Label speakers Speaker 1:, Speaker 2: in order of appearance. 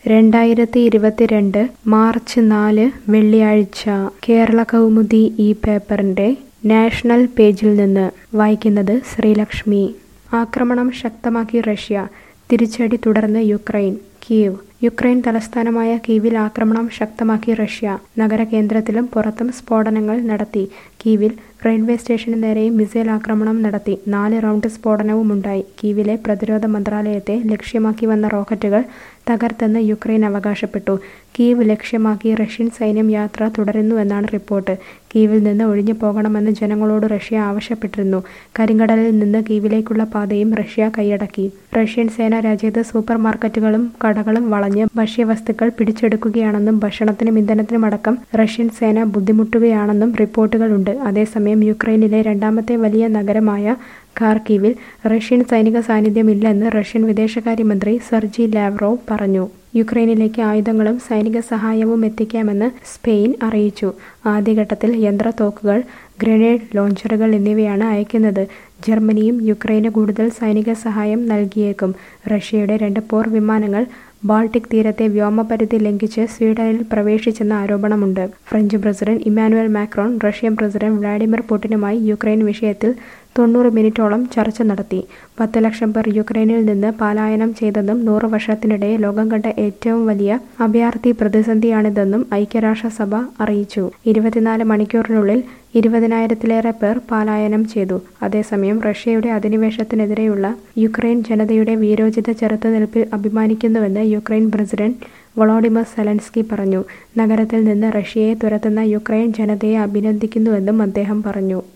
Speaker 1: 2022 March 4 വെള്ളിയാഴ്ച കേരള കൗമുദി ഈ പേപ്പറിന്റെ നാഷണൽ പേജിൽ നിന്ന് വായിക്കുന്നത് ശ്രീലക്ഷ്മി. ആക്രമണം ശക്തമാക്കി റഷ്യ, തിരിച്ചടി തുടർന്ന് യുക്രൈൻ. കീവ്. യുക്രൈൻ തലസ്ഥാനമായ കീവിൽ ആക്രമണം ശക്തമാക്കി റഷ്യ. നഗരകേന്ദ്രത്തിലും പുറത്തും സ്ഫോടനങ്ങൾ നടത്തി. കീവിൽ റെയിൽവേ സ്റ്റേഷന് നേരെയും മിസൈൽ ആക്രമണം നടത്തി. 4 റൗണ്ട് സ്ഫോടനവുമുണ്ടായി. കീവിലെ പ്രതിരോധ മന്ത്രാലയത്തെ ലക്ഷ്യമാക്കി വന്ന റോക്കറ്റുകൾ തകർത്തെന്ന് യുക്രൈൻ അവകാശപ്പെട്ടു. കീവ് ലക്ഷ്യമാക്കി റഷ്യൻ സൈന്യം യാത്ര തുടരുന്നുവെന്നാണ് റിപ്പോർട്ട്. കീവിൽ നിന്ന് ഒഴിഞ്ഞു പോകണമെന്ന് ജനങ്ങളോട് റഷ്യ ആവശ്യപ്പെട്ടിരുന്നു. കരിങ്കടലിൽ നിന്ന് കീവിലേക്കുള്ള പാതയും റഷ്യ കൈയടക്കി. റഷ്യൻ സേന രാജ്യത്ത് സൂപ്പർ മാർക്കറ്റുകളും കടകളും വളഞ്ഞ് ഭക്ഷ്യവസ്തുക്കൾ പിടിച്ചെടുക്കുകയാണെന്നും ഭക്ഷണത്തിനും ഇന്ധനത്തിനുമടക്കം റഷ്യൻ സേന ബുദ്ധിമുട്ടുകയാണെന്നും റിപ്പോർട്ടുകളുണ്ട്. അതേസമയം യുക്രൈനിലെ രണ്ടാമത്തെ വലിയ നഗരമായ ഖാർക്കീവിൽ റഷ്യൻ സൈനിക സാന്നിധ്യമില്ലെന്ന് റഷ്യൻ വിദേശകാര്യമന്ത്രി സെർജി ലാവ്റോവ് പറഞ്ഞു. യുക്രൈനിലേക്ക് ആയുധങ്ങളും സൈനിക സഹായവും എത്തിക്കാമെന്ന് സ്പെയിൻ അറിയിച്ചു. ആദ്യഘട്ടത്തിൽ യന്ത്രത്തോക്കുകൾ, ഗ്രനേഡ് ലോഞ്ചറുകൾ എന്നിവയാണ് അയക്കുന്നത്. ജർമ്മനിയും യുക്രൈന് കൂടുതൽ സൈനിക സഹായം നൽകിയേക്കും. റഷ്യയുടെ 2 പോർ വിമാനങ്ങൾ ബാൾട്ടിക് തീരത്തെ വ്യോമപരിധി ലംഘിച്ച് സ്വീഡനിൽ പ്രവേശിച്ചെന്ന ആരോപണമുണ്ട്. French president Emmanuel Macron Russian president Vladimir പുടിനുമായി യുക്രൈൻ വിഷയത്തിൽ 90 മിനിറ്റോളം ചർച്ച നടത്തി. 10 ലക്ഷം പേർ യുക്രൈനിൽ നിന്ന് പലായനം ചെയ്തെന്നും 100 വർഷത്തിനിടെ ലോകം കണ്ട ഏറ്റവും വലിയ അഭയാർത്ഥി പ്രതിസന്ധിയാണിതെന്നും ഐക്യരാഷ്ട്രസഭ അറിയിച്ചു. 24 മണിക്കൂറിനുള്ളിൽ 20,000-ലേറെ പേർ പലായനം ചെയ്തു. അതേസമയം റഷ്യയുടെ അധിനിവേശത്തിനെതിരെയുള്ള യുക്രൈൻ ജനതയുടെ വീരോചിത ചെറുത്തുനിൽപ്പിൽ അഭിമാനിക്കുന്നുവെന്ന് യുക്രൈൻ പ്രസിഡന്റ് വൊളോഡിമർ സെലൻസ്കി പറഞ്ഞു. നഗരത്തിൽ നിന്ന് റഷ്യയെ തുരത്തുന്ന യുക്രൈൻ ജനതയെ അഭിനന്ദിക്കുന്നുവെന്നും അദ്ദേഹം പറഞ്ഞു.